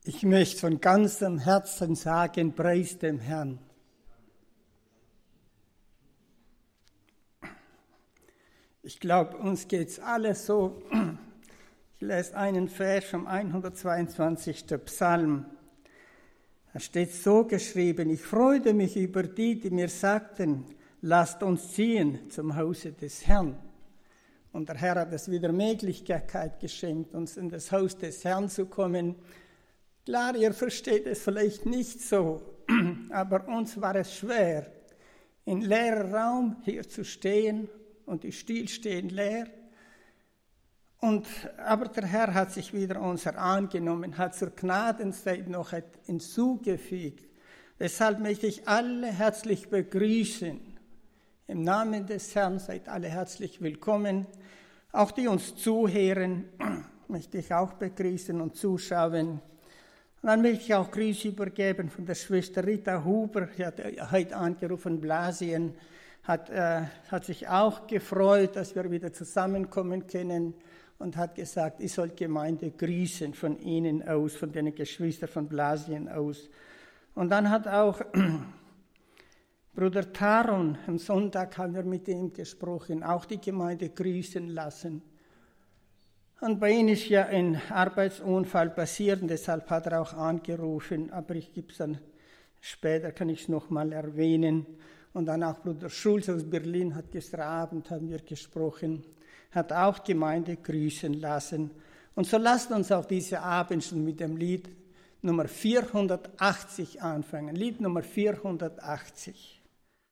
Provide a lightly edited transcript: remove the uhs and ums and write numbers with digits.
Ich möchte von ganzem Herzen sagen, preis dem Herrn. Ich glaube, uns geht es alle so. Ich lese einen Vers vom 122. Psalm. Da steht so geschrieben: Ich freute mich über die mir sagten, lasst uns ziehen zum Hause des Herrn. Und der Herr hat es wieder Möglichkeit geschenkt, uns in das Haus des Herrn zu kommen. Klar, ihr versteht es vielleicht nicht so, aber uns war es schwer, in leerem Raum hier zu stehen und die Stühle stehen leer. Aber der Herr hat sich wieder unser angenommen, hat zur Gnadenzeit noch hinzugefügt. Deshalb möchte ich alle herzlich begrüßen. Im Namen des Herrn seid alle herzlich willkommen. Auch die uns zuhören, möchte ich auch begrüßen und zuschauen. Und dann möchte ich auch Grüße übergeben von der Schwester Rita Huber. Sie hat heute angerufen, Blasien, hat sich auch gefreut, dass wir wieder zusammenkommen können und hat gesagt, ich soll Gemeinde grüßen von Ihnen aus, von den Geschwistern von Blasien aus. Und dann hat auch Bruder Taron, am Sonntag haben wir mit ihm gesprochen, auch die Gemeinde grüßen lassen. Und bei ihm ist ja ein Arbeitsunfall passiert, und deshalb hat er auch angerufen, aber ich gebe es dann später, kann ich es nochmal erwähnen. Und dann auch Bruder Schulz aus Berlin hat gestern Abend, haben wir gesprochen, hat auch Gemeinde grüßen lassen. Und so lasst uns auch diese Abend schon mit dem Lied Nummer 480 anfangen. Lied Nummer 480.